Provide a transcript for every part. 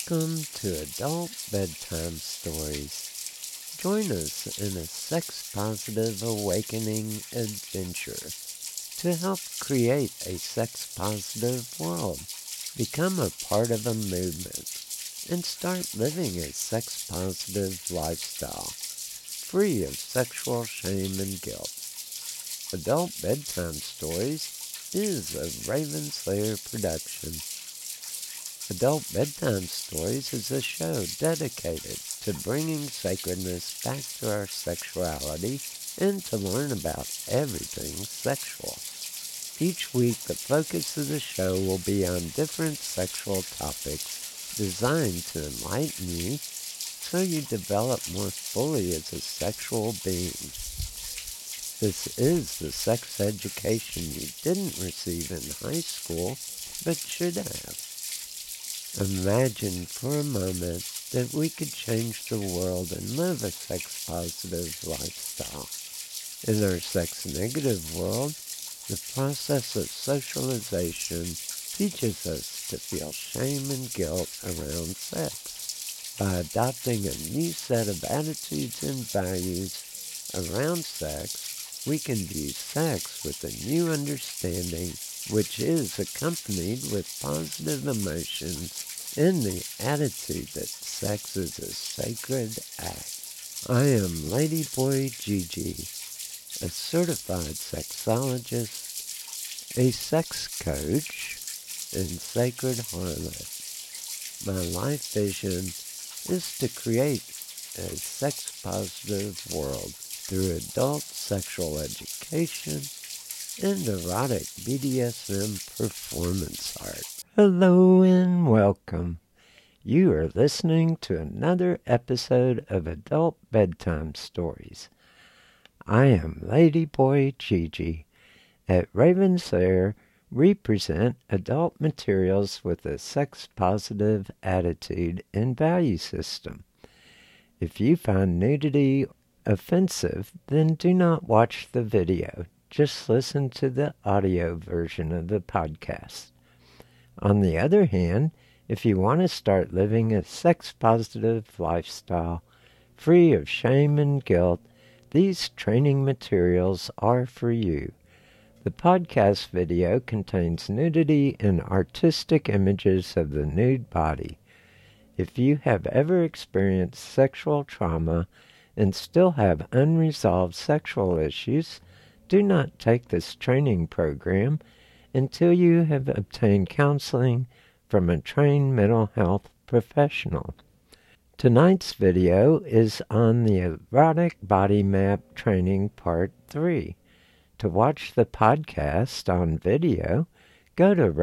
Welcome to Adult Bedtime Stories. Join us in a sex-positive awakening adventure to help create a sex-positive world. Become a part of a movement and start living a sex-positive lifestyle, free of sexual shame and guilt. Adult Bedtime Stories is a Raven Slayer production. Adult Bedtime Stories is a show dedicated to bringing sacredness back to our sexuality and to learn about everything sexual. Each week, the focus of the show will be on different sexual topics designed to enlighten you so you develop more fully as a sexual being. This is the sex education you didn't receive in high school, but should have. Imagine for a moment that we could change the world and live a sex-positive lifestyle. In our sex-negative world, the process of socialization teaches us to feel shame and guilt around sex. By adopting a new set of attitudes and values around sex, we can view sex with a new understanding, which is accompanied with positive emotions and the attitude that sex is a sacred act. I am Ladyboy Gigi, a certified sexologist, a sex coach, and sacred harlot. My life vision is to create a sex-positive world through adult sexual education and erotic BDSM performance art. Hello and welcome. You are listening to another episode of Adult Bedtime Stories. I am Ladyboy Gigi. At Raven Slayer, we present adult materials with a sex-positive attitude and value system. If you find nudity offensive, then do not watch the video. Just listen to the audio version of the podcast. On the other hand, if you want to start living a sex-positive lifestyle, free of shame and guilt, these training materials are for you. The podcast video contains nudity and artistic images of the nude body. If you have ever experienced sexual trauma and still have unresolved sexual issues, do not take this training program until you have obtained counseling from a trained mental health professional. Tonight's video is on the Erotic Body Map Training Part 3. To watch the podcast on video, go to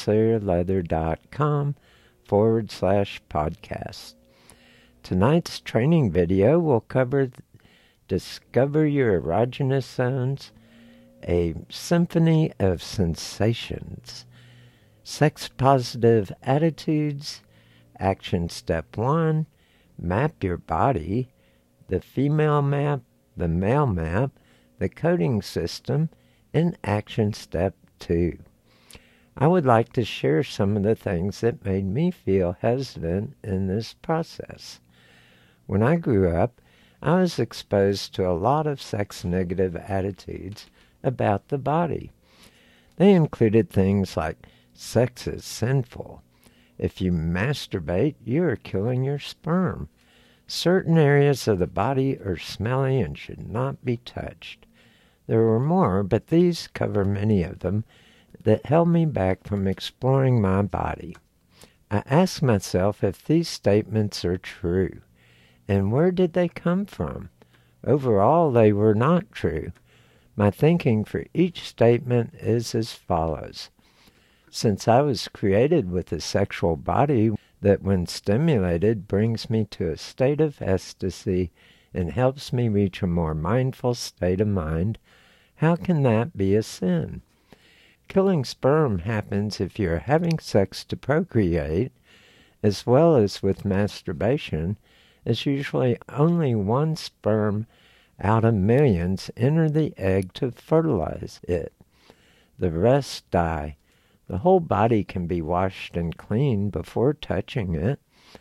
ravenslayerleather.com/podcast. Tonight's training video will cover Discover Your Erogenous Zones, a symphony of sensations, sex-positive attitudes, action step 1, map your body, the female map, the male map, the coding system, and action step 2. I would like to share some of the things that made me feel hesitant in this process. When I grew up, I was exposed to a lot of sex-negative attitudes about the body. They included things like sex is sinful. If you masturbate, you are killing your sperm. Certain areas of the body are smelly and should not be touched. There were more, but these cover many of them that held me back from exploring my body. I asked myself if these statements are true, and where did they come from? Overall, they were not true. My thinking for each statement is as follows. Since I was created with a sexual body that when stimulated brings me to a state of ecstasy and helps me reach a more mindful state of mind, how can that be a sin? Killing sperm happens if you're having sex to procreate, as well as with masturbation, as usually only one sperm out of millions enter the egg to fertilize it. The rest die. The whole body can be washed and cleaned before touching it.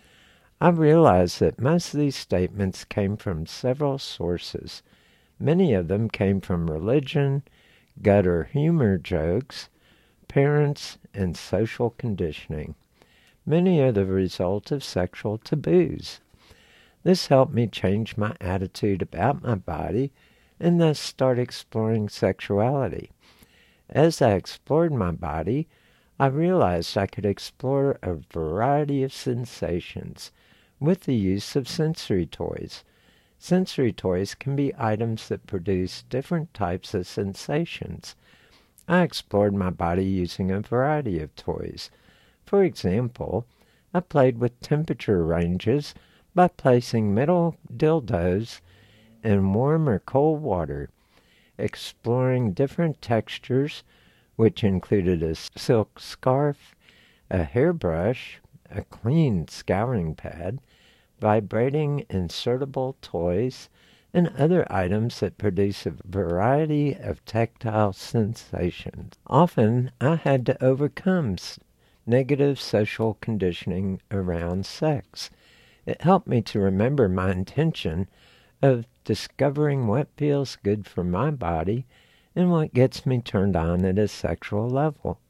I realized that most of these statements came from several sources. Many of them came from religion, gutter humor jokes, parents, and social conditioning. Many are the result of sexual taboos. This helped me change my attitude about my body and thus start exploring sexuality. As I explored my body, I realized I could explore a variety of sensations with the use of sensory toys. Sensory toys can be items that produce different types of sensations. I explored my body using a variety of toys. For example, I played with temperature ranges by placing metal dildos in warm or cold water, exploring different textures, which included a silk scarf, a hairbrush, a clean scouring pad, vibrating insertable toys, and other items that produce a variety of tactile sensations. Often I had to overcome negative social conditioning around sex. It helped me to remember my intention of discovering what feels good for my body and what gets me turned on at a sexual level.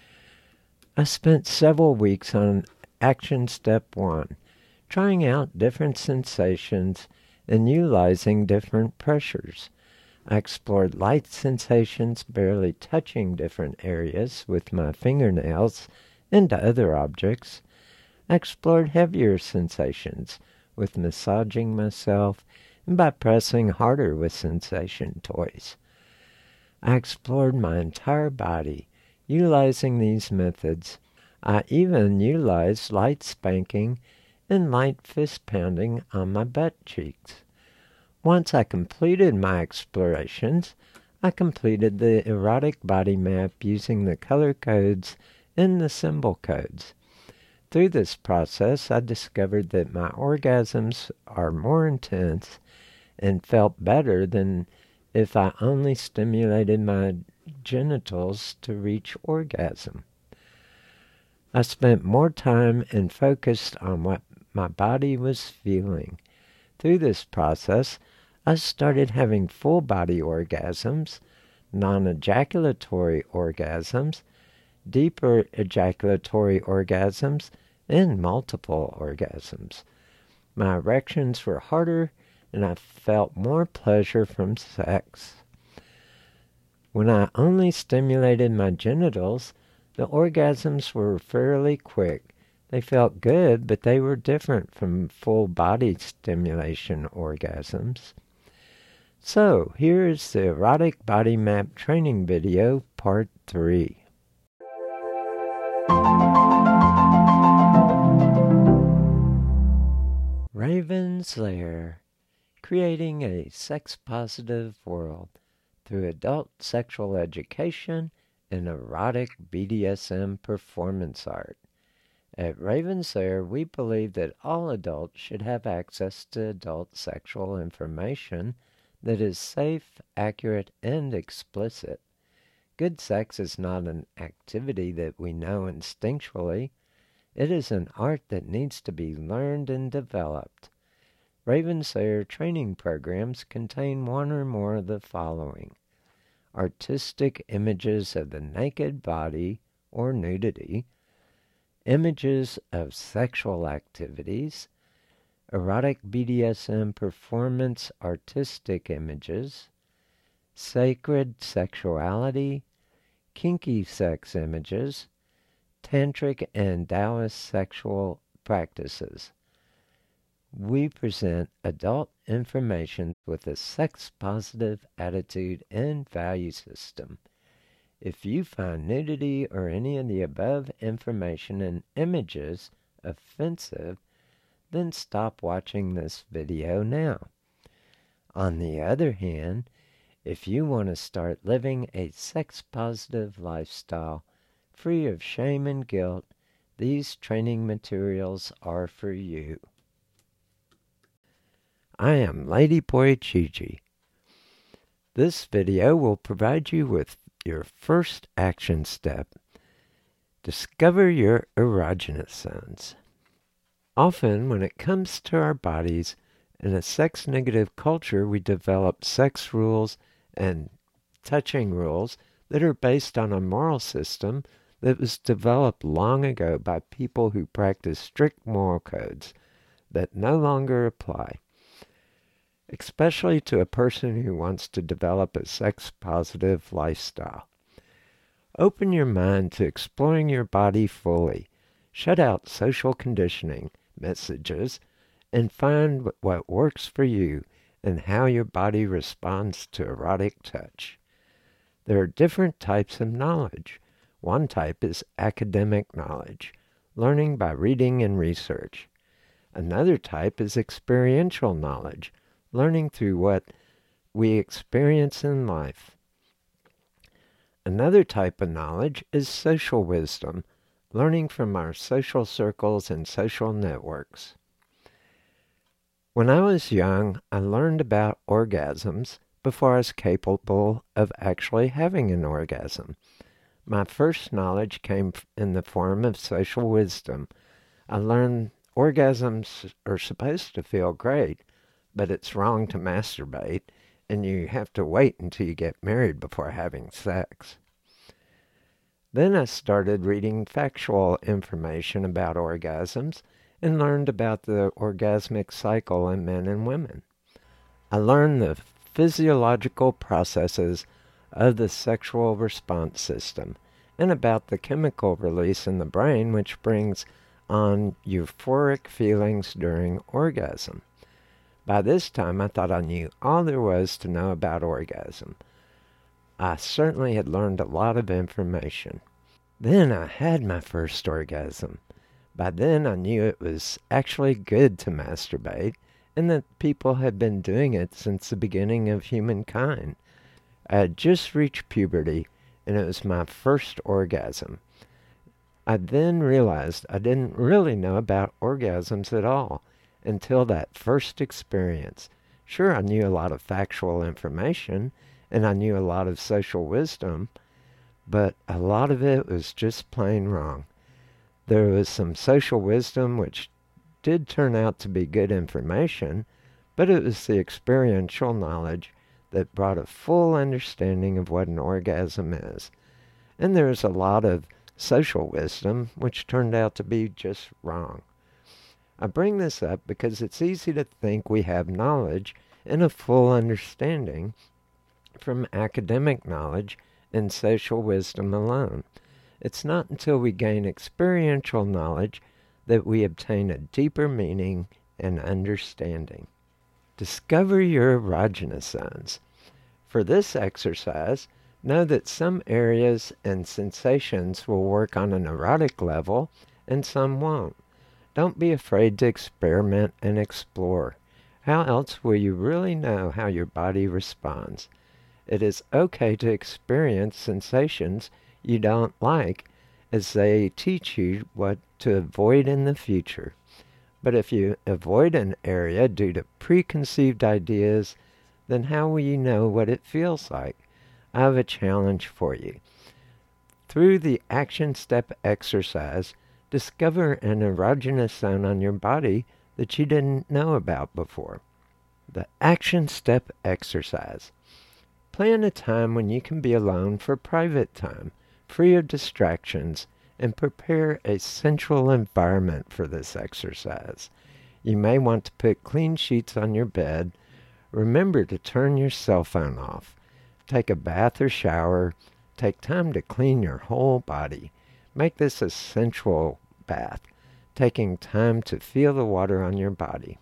I spent several weeks on action step 1, trying out different sensations and utilizing different pressures. I explored light sensations, barely touching different areas with my fingernails and other objects. I explored heavier sensations with massaging myself and by pressing harder with sensation toys. I explored my entire body, utilizing these methods. I even utilized light spanking and light fist pounding on my butt cheeks. Once I completed my explorations, I completed the erotic body map using the color codes and the symbol codes. Through this process, I discovered that my orgasms are more intense and felt better than if I only stimulated my genitals to reach orgasm. I spent more time and focused on what my body was feeling. Through this process, I started having full body orgasms, non-ejaculatory orgasms, deeper ejaculatory orgasms, and multiple orgasms. My erections were harder and I felt more pleasure from sex. When I only stimulated my genitals, the orgasms were fairly quick. They felt good, but they were different from full body stimulation orgasms. So, here is the erotic body map training video, part 3. Raven's Lair, creating a sex-positive world through adult sexual education and erotic BDSM performance art. At Raven's Lair, we believe that all adults should have access to adult sexual information that is safe, accurate, and explicit. Good sex is not an activity that we know instinctually. It is an art that needs to be learned and developed. Raven's Lair training programs contain one or more of the following: artistic images of the naked body or nudity, images of sexual activities, erotic BDSM performance artistic images, sacred sexuality, kinky sex images, tantric and Taoist sexual practices. We present adult information with a sex-positive attitude and value system. If you find nudity or any of the above information and images offensive, then stop watching this video now. On the other hand, if you want to start living a sex-positive lifestyle free of shame and guilt, these training materials are for you. I am Ladyboy Gigi. This video will provide you with your first action step. Discover your erogenous zones. Often, when it comes to our bodies, in a sex-negative culture, we develop sex rules and touching rules that are based on a moral system that was developed long ago by people who practice strict moral codes that no longer apply, especially to a person who wants to develop a sex-positive lifestyle. Open your mind to exploring your body fully. Shut out social conditioning messages and find what works for you and how your body responds to erotic touch. There are different types of knowledge. One type is academic knowledge, learning by reading and research. Another type is experiential knowledge, learning through what we experience in life. Another type of knowledge is social wisdom, learning from our social circles and social networks. When I was young, I learned about orgasms before I was capable of actually having an orgasm. My first knowledge came in the form of social wisdom. I learned orgasms are supposed to feel great, but it's wrong to masturbate, and you have to wait until you get married before having sex. Then I started reading factual information about orgasms and learned about the orgasmic cycle in men and women. I learned the physiological processes of the sexual response system and about the chemical release in the brain which brings on euphoric feelings during orgasm. By this time, I thought I knew all there was to know about orgasm. I certainly had learned a lot of information. Then I had my first orgasm. By then, I knew it was actually good to masturbate and that people had been doing it since the beginning of humankind. I had just reached puberty, and it was my first orgasm. I then realized I didn't really know about orgasms at all until that first experience. Sure, I knew a lot of factual information, and I knew a lot of social wisdom, but a lot of it was just plain wrong. There was some social wisdom which did turn out to be good information, but it was the experiential knowledge that brought a full understanding of what an orgasm is. And there was a lot of social wisdom which turned out to be just wrong. I bring this up because it's easy to think we have knowledge and a full understanding from academic knowledge and social wisdom alone. It's not until we gain experiential knowledge that we obtain a deeper meaning and understanding. Discover your erogenous zones. For this exercise, know that some areas and sensations will work on an erotic level and some won't. Don't be afraid to experiment and explore. How else will you really know how your body responds? It is okay to experience sensations you don't like, as they teach you what to avoid in the future. But if you avoid an area due to preconceived ideas, then how will you know what it feels like? I have a challenge for you. Through the action step exercise, discover an erogenous zone on your body that you didn't know about before. The action step exercise. Plan a time when you can be alone for private time, free of distractions, and prepare a central environment for this exercise. You may want to put clean sheets on your bed. Remember to turn your cell phone off. Take a bath or shower. Take time to clean your whole body. Make this a sensual bath, taking time to feel the water on your body.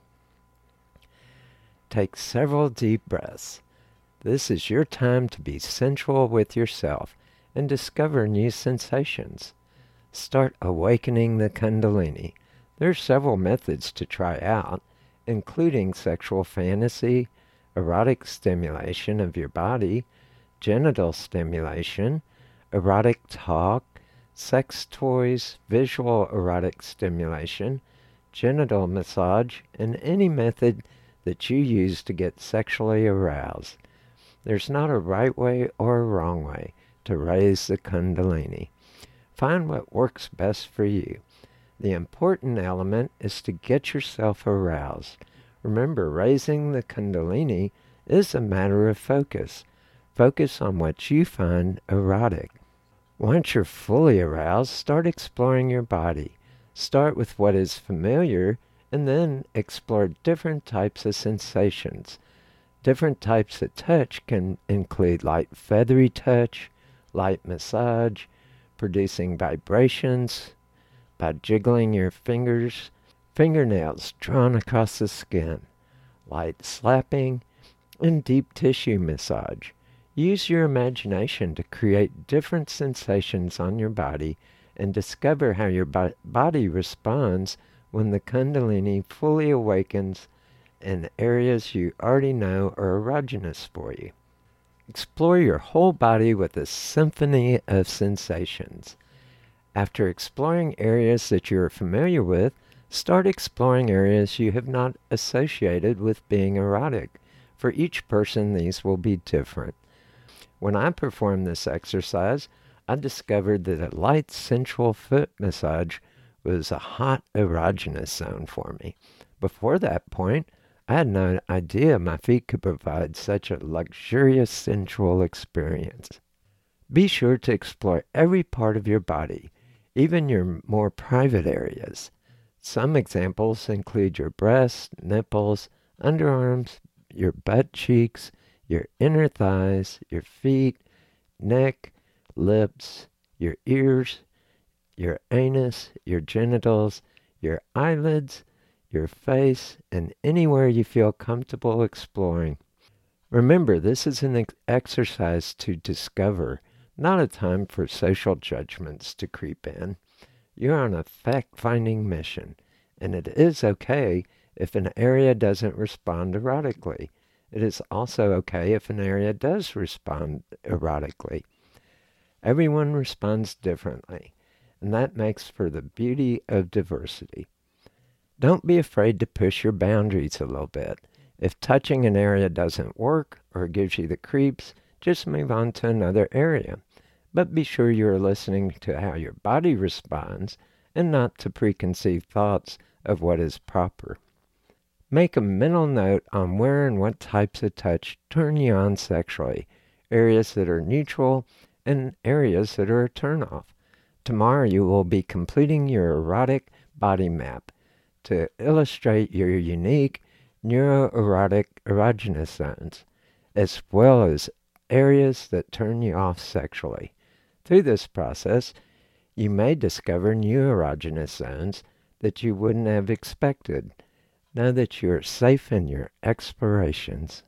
Take several deep breaths. This is your time to be sensual with yourself and discover new sensations. Start awakening the Kundalini. There are several methods to try out, including sexual fantasy, erotic stimulation of your body, genital stimulation, erotic talk, sex toys, visual erotic stimulation, genital massage, and any method that you use to get sexually aroused. There's not a right way or a wrong way to raise the Kundalini. Find what works best for you. The important element is to get yourself aroused. Remember, raising the Kundalini is a matter of focus. Focus on what you find erotic. Once you're fully aroused, start exploring your body. Start with what is familiar and then explore different types of sensations. Different types of touch can include light feathery touch, light massage, producing vibrations by jiggling your fingernails drawn across the skin, light slapping, and deep tissue massage. Use your imagination to create different sensations on your body and discover how your body responds when the Kundalini fully awakens in areas you already know are erogenous for you. Explore your whole body with a symphony of sensations. After exploring areas that you are familiar with, start exploring areas you have not associated with being erotic. For each person, these will be different. When I performed this exercise, I discovered that a light sensual foot massage was a hot erogenous zone for me. Before that point, I had no idea my feet could provide such a luxurious sensual experience. Be sure to explore every part of your body, even your more private areas. Some examples include your breasts, nipples, underarms, your butt cheeks, your inner thighs, your feet, neck, lips, your ears, your anus, your genitals, your eyelids, your face, and anywhere you feel comfortable exploring. Remember, this is an exercise to discover, not a time for social judgments to creep in. You're on a fact-finding mission, and it is okay if an area doesn't respond erotically. It is also okay if an area does respond erotically. Everyone responds differently, and that makes for the beauty of diversity. Don't be afraid to push your boundaries a little bit. If touching an area doesn't work or gives you the creeps, just move on to another area. But be sure you are listening to how your body responds and not to preconceived thoughts of what is proper. Make a mental note on where and what types of touch turn you on sexually, areas that are neutral and areas that are a turnoff. Tomorrow you will be completing your erotic body map to illustrate your unique neuroerotic erogenous zones, as well as areas that turn you off sexually. Through this process, you may discover new erogenous zones that you wouldn't have expected. Know that you are safe in your explorations.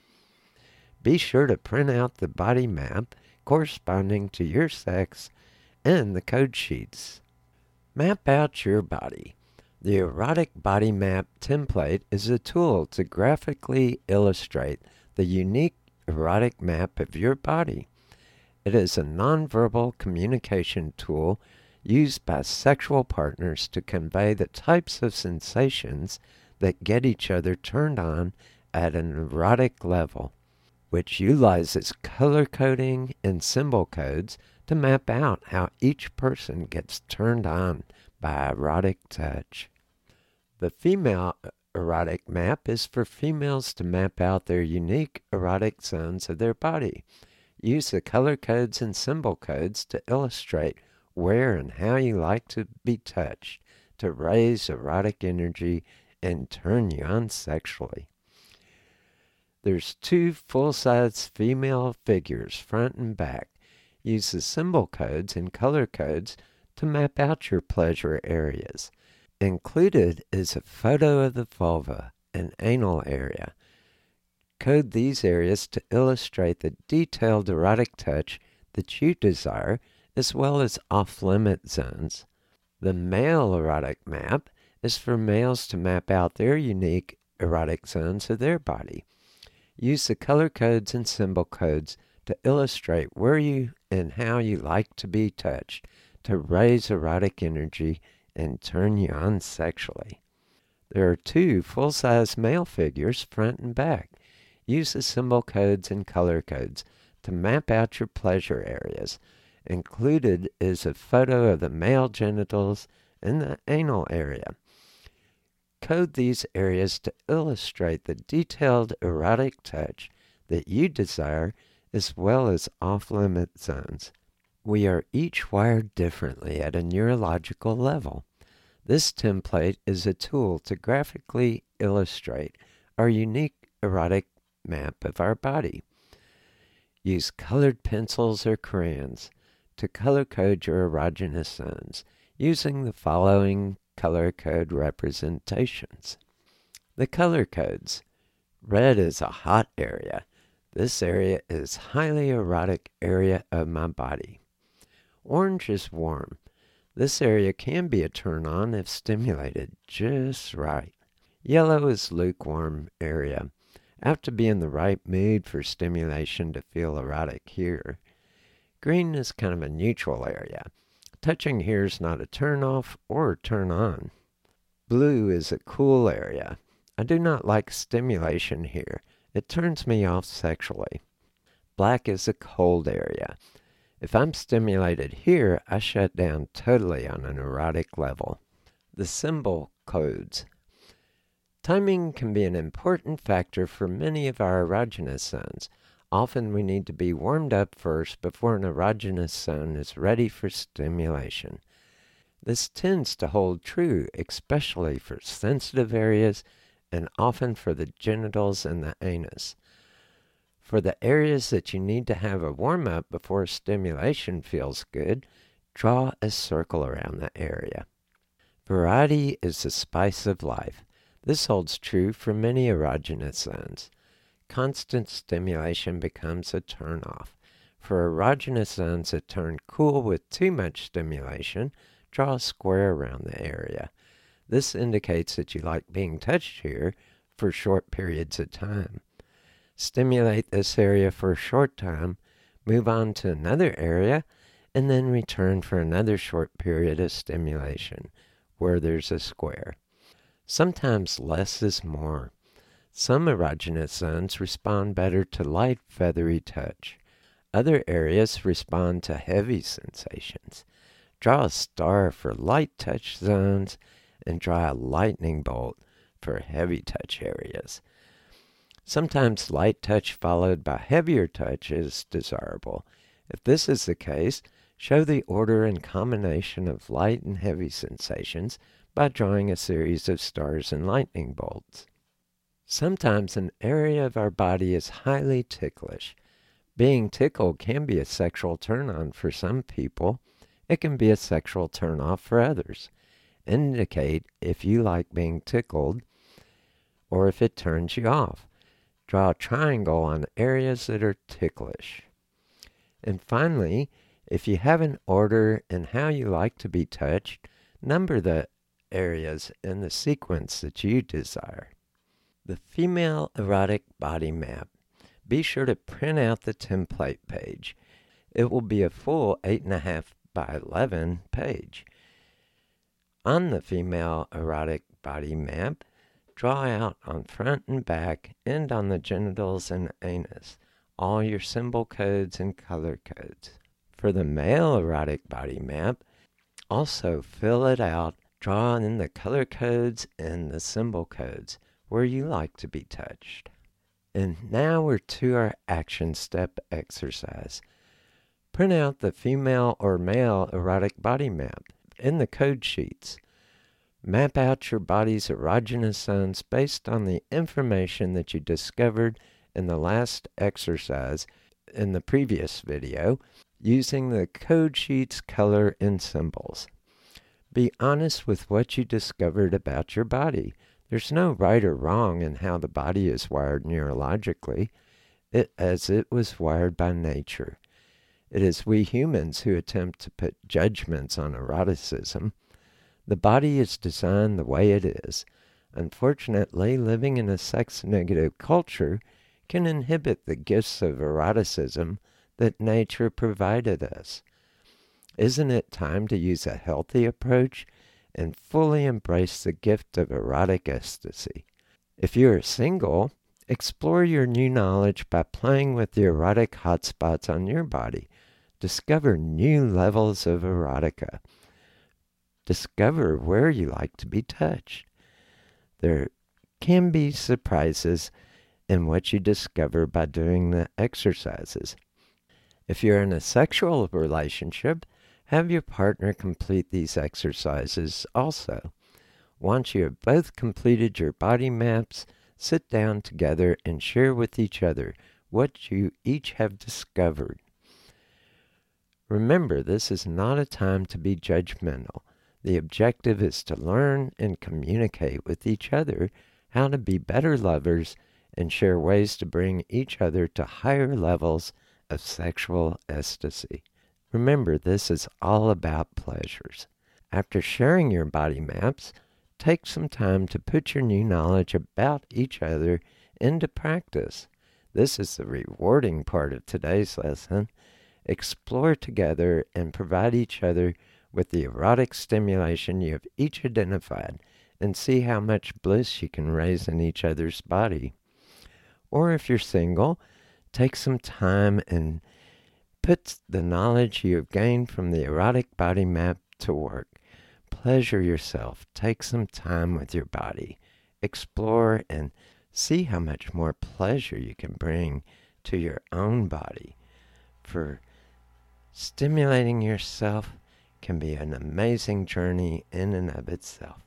Be sure to print out the body map corresponding to your sex and the code sheets. Map out your body. The Erotic Body Map template is a tool to graphically illustrate the unique erotic map of your body. It is a nonverbal communication tool used by sexual partners to convey the types of sensations that get each other turned on at an erotic level, which utilizes color coding and symbol codes to map out how each person gets turned on by erotic touch. The female erotic map is for females to map out their unique erotic zones of their body. Use the color codes and symbol codes to illustrate where and how you like to be touched to raise erotic energy and turn you on sexually. There's 2 full-size female figures, front and back. Use the symbol codes and color codes to map out your pleasure areas. Included is a photo of the vulva and anal area. Code these areas to illustrate the detailed erotic touch that you desire, as well as off-limit zones. The male erotic map is for males to map out their unique erotic zones of their body. Use the color codes and symbol codes to illustrate where you and how you like to be touched to raise erotic energy and turn you on sexually. There are 2 full-size male figures, front and back. Use the symbol codes and color codes to map out your pleasure areas. Included is a photo of the male genitals and the anal area. Code these areas to illustrate the detailed erotic touch that you desire, as well as off-limit zones. We are each wired differently at a neurological level. This template is a tool to graphically illustrate our unique erotic map of our body. Use colored pencils or crayons to color code your erogenous zones using the following color code representations. The color codes. Red is a hot area. This area is highly erotic area of my body. Orange is warm. This area can be a turn-on if stimulated just right. Yellow is lukewarm area. I have to be in the right mood for stimulation to feel erotic here. Green is kind of a neutral area. Touching here is not a turn-off or a turn-on. Blue is a cool area. I do not like stimulation here. It turns me off sexually. Black is a cold area. If I'm stimulated here, I shut down totally on an erotic level. The symbol codes. Timing can be an important factor for many of our erogenous zones. Often we need to be warmed up first before an erogenous zone is ready for stimulation. This tends to hold true, especially for sensitive areas and often for the genitals and the anus. For the areas that you need to have a warm-up before stimulation feels good, draw a circle around the area. Variety is the spice of life. This holds true for many erogenous zones. Constant stimulation becomes a turn-off. For erogenous zones that turn cool with too much stimulation, draw a square around the area. This indicates that you like being touched here for short periods of time. Stimulate this area for a short time, move on to another area, and then return for another short period of stimulation, where there's a square. Sometimes less is more. Some erogenous zones respond better to light, feathery touch. Other areas respond to heavy sensations. Draw a star for light touch zones and draw a lightning bolt for heavy touch areas. Sometimes light touch followed by heavier touch is desirable. If this is the case, show the order and combination of light and heavy sensations by drawing a series of stars and lightning bolts. Sometimes an area of our body is highly ticklish. Being tickled can be a sexual turn-on for some people. It can be a sexual turn-off for others. Indicate if you like being tickled or if it turns you off. Draw a triangle on areas that are ticklish. And finally, if you have an order in how you like to be touched, number the areas in the sequence that you desire. The Female Erotic Body Map. Be sure to print out the template page. It will be a full 8.5 by 11 page. On the Female Erotic Body Map, draw out on front and back and on the genitals and anus all your symbol codes and color codes. For the Male Erotic Body Map, also fill it out, draw in the color codes and the symbol codes where you like to be touched. And now we're to our action step exercise. Print out the female or male erotic body map in the code sheets. Map out your body's erogenous zones based on the information that you discovered in the last exercise in the previous video using the code sheets, color, and symbols. Be honest with what you discovered about your body. There's no right or wrong in how the body is wired neurologically, as it was wired by nature. It is we humans who attempt to put judgments on eroticism. The body is designed the way it is. Unfortunately, living in a sex-negative culture can inhibit the gifts of eroticism that nature provided us. Isn't it time to use a healthy approach and fully embrace the gift of erotic ecstasy? If you are single, explore your new knowledge by playing with the erotic hotspots on your body. Discover new levels of erotica. Discover where you like to be touched. There can be surprises in what you discover by doing the exercises. If you're in a sexual relationship, have your partner complete these exercises also. Once you have both completed your body maps, sit down together and share with each other what you each have discovered. Remember, this is not a time to be judgmental. The objective is to learn and communicate with each other how to be better lovers and share ways to bring each other to higher levels of sexual ecstasy. Remember, this is all about pleasures. After sharing your body maps, take some time to put your new knowledge about each other into practice. This is the rewarding part of today's lesson. Explore together and provide each other with the erotic stimulation you have each identified and see how much bliss you can raise in each other's body. Or if you're single, take some time and put the knowledge you have gained from the erotic body map to work. Pleasure yourself. Take some time with your body. Explore and see how much more pleasure you can bring to your own body. For stimulating yourself can be an amazing journey in and of itself.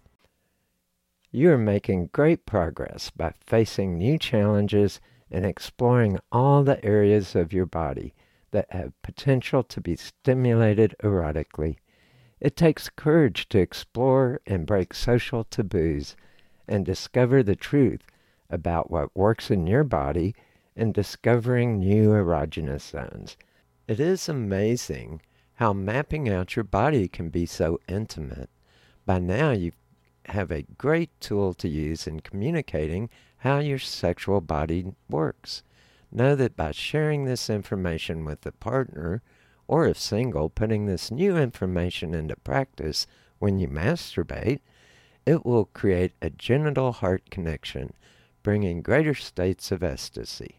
You are making great progress by facing new challenges and exploring all the areas of your body that have potential to be stimulated erotically. It takes courage to explore and break social taboos and discover the truth about what works in your body and discovering new erogenous zones. It is amazing how mapping out your body can be so intimate. By now you have a great tool to use in communicating how your sexual body works. Know that by sharing this information with a partner, or if single, putting this new information into practice when you masturbate, it will create a genital-heart connection, bringing greater states of ecstasy.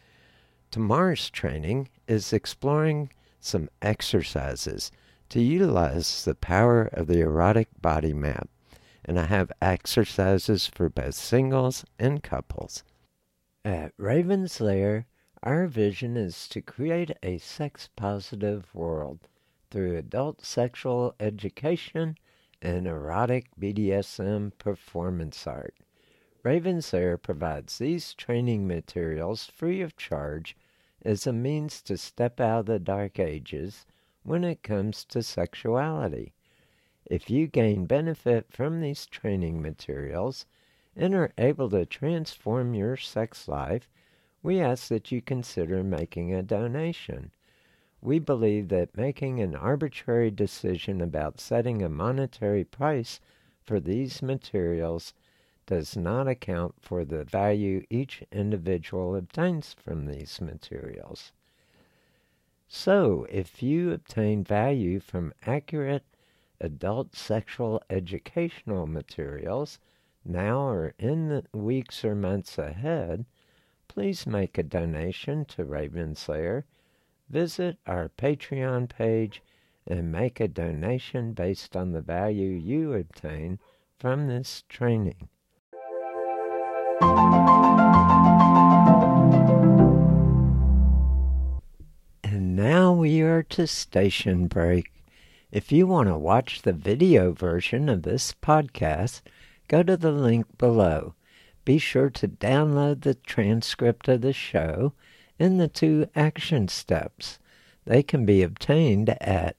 Tomorrow's training is exploring some exercises to utilize the power of the erotic body map, and I have exercises for both singles and couples. At Raven's Lair, our vision is to create a sex-positive world through adult sexual education and erotic BDSM performance art. Raven's Lair provides these training materials free of charge as a means to step out of the dark ages when it comes to sexuality. If you gain benefit from these training materials and are able to transform your sex life, we ask that you consider making a donation. We believe that making an arbitrary decision about setting a monetary price for these materials does not account for the value each individual obtains from these materials. So, if you obtain value from accurate adult sexual educational materials now or in the weeks or months ahead, please make a donation to Raven's Lair. Visit our Patreon page and make a donation based on the value you obtain from this training. And now we are to station break. If you want to watch the video version of this podcast, go to the link below. Be sure to download the transcript of the show and the 2 action steps. They can be obtained at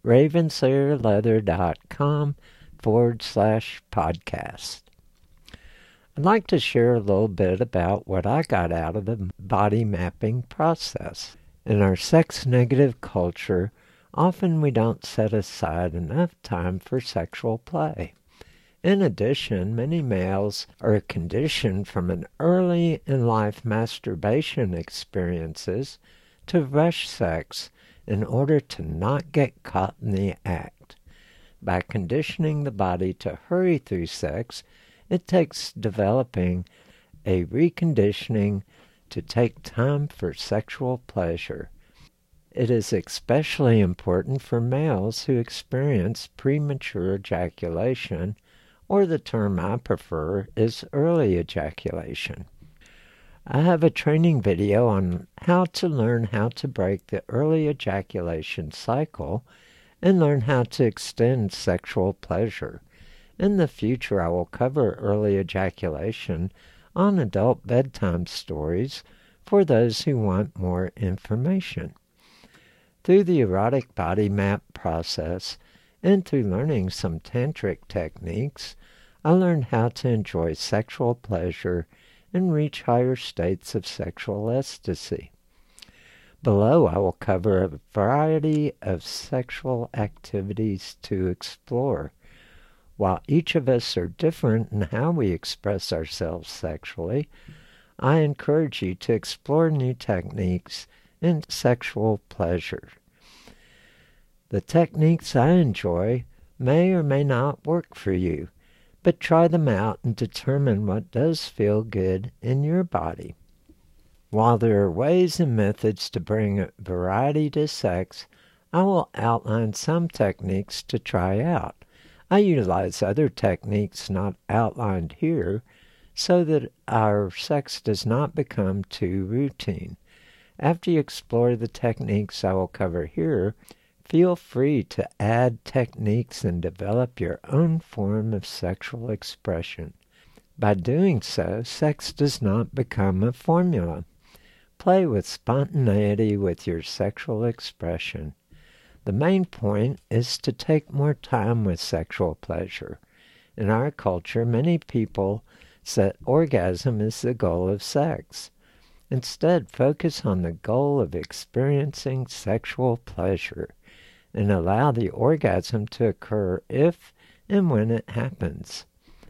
ravenslairleather.com/podcast. I'd like to share a little bit about what I got out of the body mapping process. In our sex-negative culture, often we don't set aside enough time for sexual play. In addition, many males are conditioned from an early in life masturbation experiences to rush sex in order to not get caught in the act. By conditioning the body to hurry through sex, it takes developing a reconditioning to take time for sexual pleasure. It is especially important for males who experience premature ejaculation, or the term I prefer is early ejaculation. I have a training video on how to learn how to break the early ejaculation cycle and learn how to extend sexual pleasure. In the future, I will cover early ejaculation on adult bedtime stories for those who want more information. Through the erotic body map process and through learning some tantric techniques, I learned how to enjoy sexual pleasure and reach higher states of sexual ecstasy. Below, I will cover a variety of sexual activities to explore. While each of us are different in how we express ourselves sexually, I encourage you to explore new techniques and sexual pleasure. The techniques I enjoy may or may not work for you, but try them out and determine what does feel good in your body. While there are ways and methods to bring variety to sex, I will outline some techniques to try out. I utilize other techniques not outlined here so that our sex does not become too routine. After you explore the techniques I will cover here, feel free to add techniques and develop your own form of sexual expression. By doing so, sex does not become a formula. Play with spontaneity with your sexual expression. The main point is to take more time with sexual pleasure. In our culture, many people set orgasm as the goal of sex. Instead, focus on the goal of experiencing sexual pleasure and allow the orgasm to occur if and when it happens.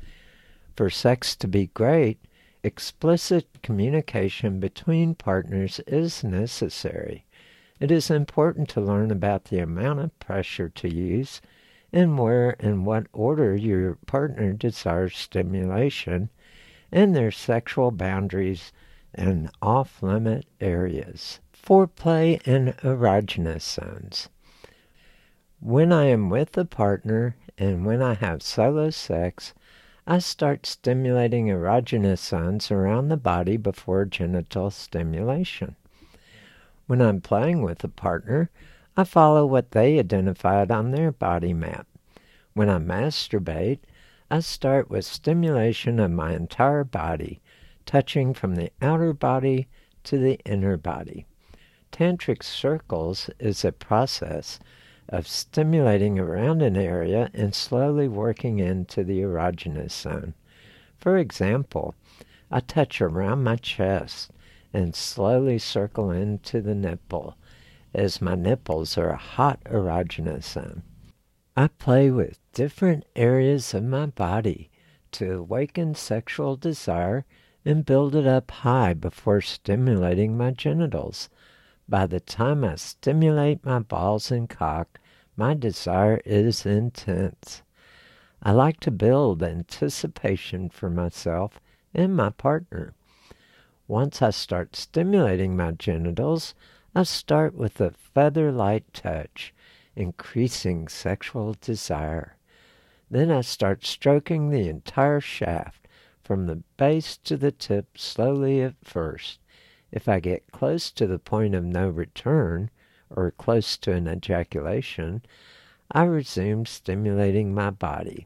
For sex to be great, explicit communication between partners is necessary. It is important to learn about the amount of pressure to use and where and what order your partner desires stimulation and their sexual boundaries and off-limit areas. Foreplay and erogenous zones. When I am with a partner and when I have solo sex, I start stimulating erogenous zones around the body before genital stimulation. When I'm playing with a partner, I follow what they identified on their body map. When I masturbate, I start with stimulation of my entire body, touching from the outer body to the inner body. Tantric circles is a process of stimulating around an area and slowly working into the erogenous zone. For example, I touch around my chest and slowly circle into the nipple, as my nipples are a hot erogenous zone. I play with different areas of my body to awaken sexual desire and build it up high before stimulating my genitals. By the time I stimulate my balls and cock, my desire is intense. I like to build anticipation for myself and my partner. Once I start stimulating my genitals, I start with a feather-light touch, increasing sexual desire. Then I start stroking the entire shaft, from the base to the tip slowly at first. If I get close to the point of no return, or close to an ejaculation, I resume stimulating my body.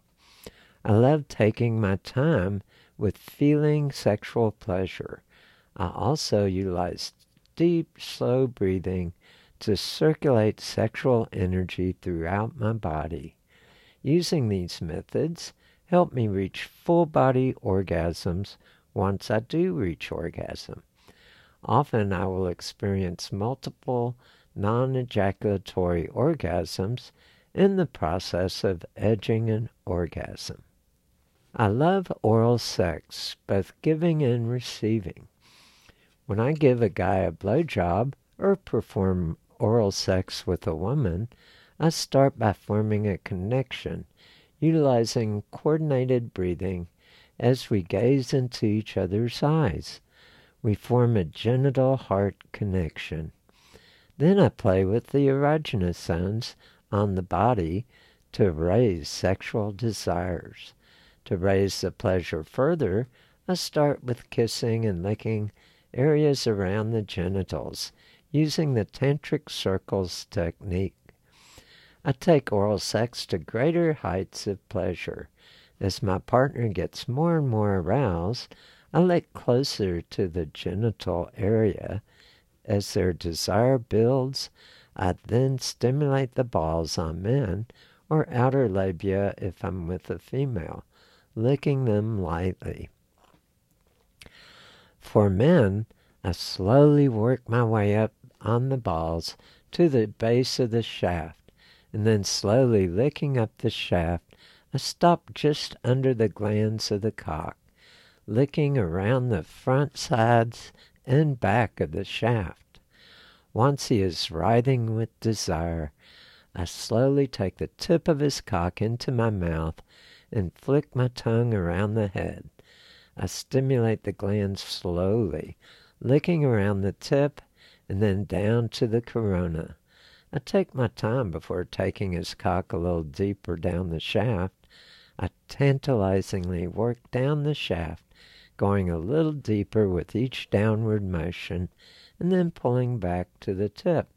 I love taking my time with feeling sexual pleasure. I also utilize deep, slow breathing to circulate sexual energy throughout my body. Using these methods help me reach full-body orgasms once I do reach orgasm. Often I will experience multiple non-ejaculatory orgasms in the process of edging an orgasm. I love oral sex, both giving and receiving. When I give a guy a blowjob or perform oral sex with a woman, I start by forming a connection, utilizing coordinated breathing as we gaze into each other's eyes. We form a genital heart connection. Then I play with the erogenous zones on the body to raise sexual desires. To raise the pleasure further, I start with kissing and licking areas around the genitals using the tantric circles technique. I take oral sex to greater heights of pleasure. As my partner gets more and more aroused, I lick closer to the genital area. As their desire builds, I then stimulate the balls on men or outer labia if I'm with a female, licking them lightly. For men, I slowly work my way up on the balls to the base of the shaft, and then slowly licking up the shaft, I stop just under the glands of the cock, licking around the front, sides, and back of the shaft. Once he is writhing with desire, I slowly take the tip of his cock into my mouth and flick my tongue around the head. I stimulate the glands slowly, licking around the tip and then down to the corona. I take my time before taking his cock a little deeper down the shaft. I tantalizingly work down the shaft, going a little deeper with each downward motion, and then pulling back to the tip.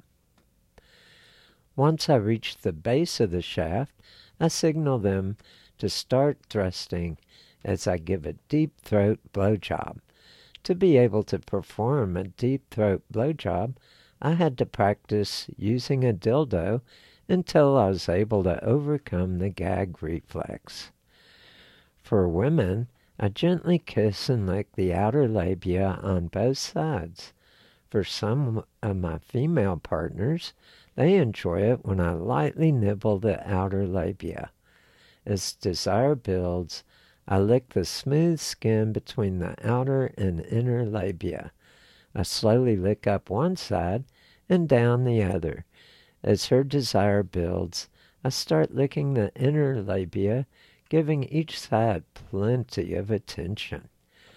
Once I reach the base of the shaft, I signal them to start thrusting as I give a deep throat blowjob. To be able to perform a deep throat blowjob, I had to practice using a dildo until I was able to overcome the gag reflex. For women, I gently kiss and lick the outer labia on both sides. For some of my female partners, they enjoy it when I lightly nibble the outer labia. As desire builds, I lick the smooth skin between the outer and inner labia. I slowly lick up one side and down the other. As her desire builds, I start licking the inner labia, giving each side plenty of attention.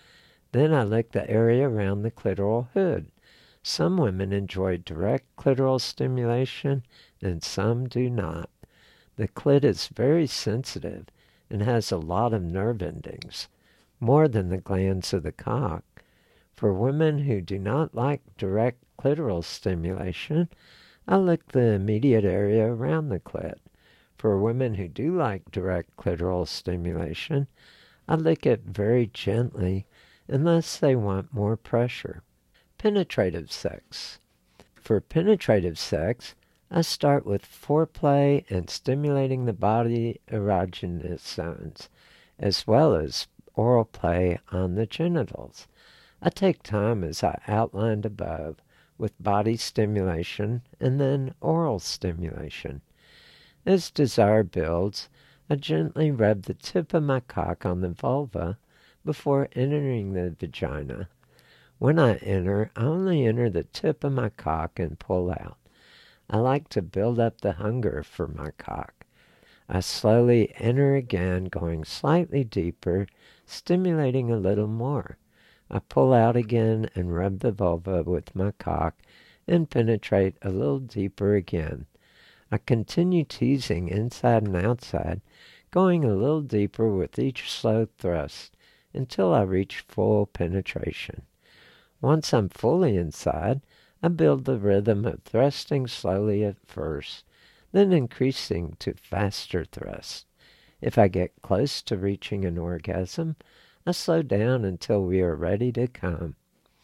Then I lick the area around the clitoral hood. Some women enjoy direct clitoral stimulation and some do not. The clit is very sensitive and has a lot of nerve endings, more than the glands of the cock. For women who do not like direct clitoral stimulation, I lick the immediate area around the clit. For women who do like direct clitoral stimulation, I lick it very gently unless they want more pressure. Penetrative sex. For penetrative sex, I start with foreplay and stimulating the body erogenous zones, as well as oral play on the genitals. I take time as I outlined above, with body stimulation and then oral stimulation. As desire builds, I gently rub the tip of my cock on the vulva before entering the vagina. When I enter, I only enter the tip of my cock and pull out. I like to build up the hunger for my cock. I slowly enter again, going slightly deeper, stimulating a little more. I pull out again and rub the vulva with my cock and penetrate a little deeper again. I continue teasing inside and outside, going a little deeper with each slow thrust until I reach full penetration. Once I'm fully inside, I build the rhythm of thrusting slowly at first, then increasing to faster thrusts. If I get close to reaching an orgasm, I slow down until we are ready to come.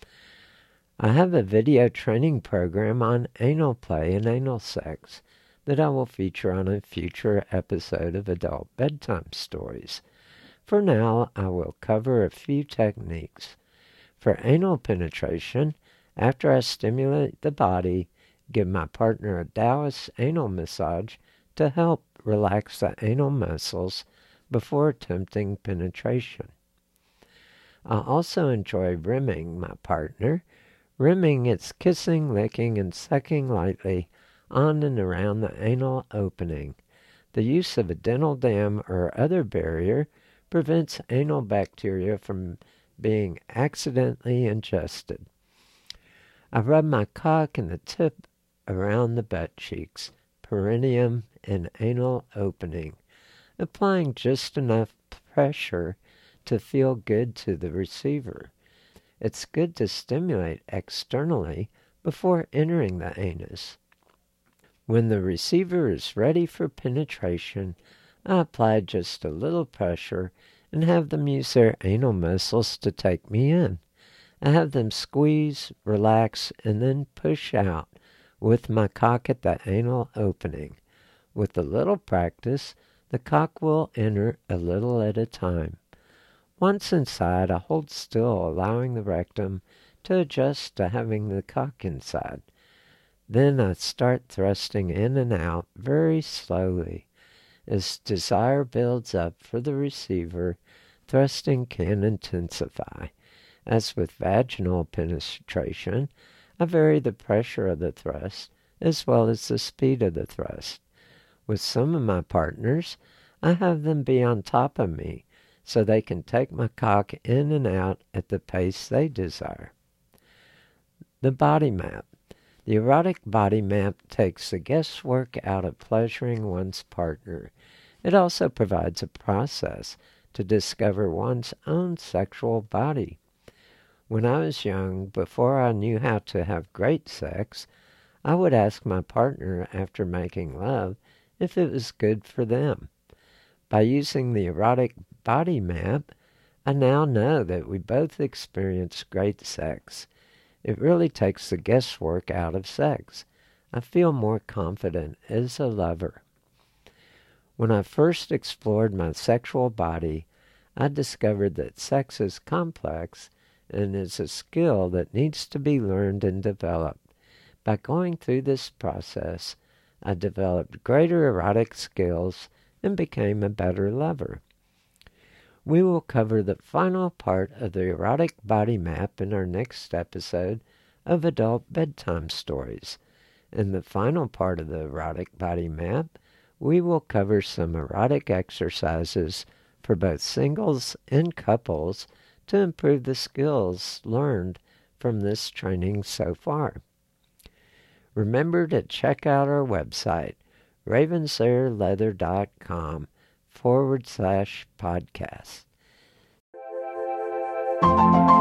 I have a video training program on anal play and anal sex that I will feature on a future episode of Adult Bedtime Stories. For now, I will cover a few techniques. For anal penetration, after I stimulate the body, give my partner a Taoist anal massage to help relax the anal muscles before attempting penetration. I also enjoy rimming my partner. Rimming is kissing, licking, and sucking lightly on and around the anal opening. The use of a dental dam or other barrier prevents anal bacteria from being accidentally ingested. I rub my cock and the tip around the butt cheeks, perineum, and anal opening, applying just enough pressure to feel good to the receiver. It's good to stimulate externally before entering the anus. When the receiver is ready for penetration, I apply just a little pressure and have them use their anal muscles to take me in. I have them squeeze, relax, and then push out with my cock at the anal opening. With a little practice, the cock will enter a little at a time. Once inside, I hold still, allowing the rectum to adjust to having the cock inside. Then I start thrusting in and out very slowly. As desire builds up for the receiver, thrusting can intensify. As with vaginal penetration, I vary the pressure of the thrust as well as the speed of the thrust. With some of my partners, I have them be on top of me so they can take my cock in and out at the pace they desire. The body map. The erotic body map takes the guesswork out of pleasuring one's partner. It also provides a process to discover one's own sexual body. When I was young, before I knew how to have great sex, I would ask my partner after making love if it was good for them. By using the erotic body map, I now know that we both experience great sex. It really takes the guesswork out of sex. I feel more confident as a lover. When I first explored my sexual body, I discovered that sex is complex and is a skill that needs to be learned and developed. By going through this process, I developed greater erotic skills and became a better lover. We will cover the final part of the erotic body map in our next episode of Adult Bedtime Stories. In the final part of the erotic body map, we will cover some erotic exercises for both singles and couples to improve the skills learned from this training so far. Remember to check out our website, ravensairleather.com/podcast.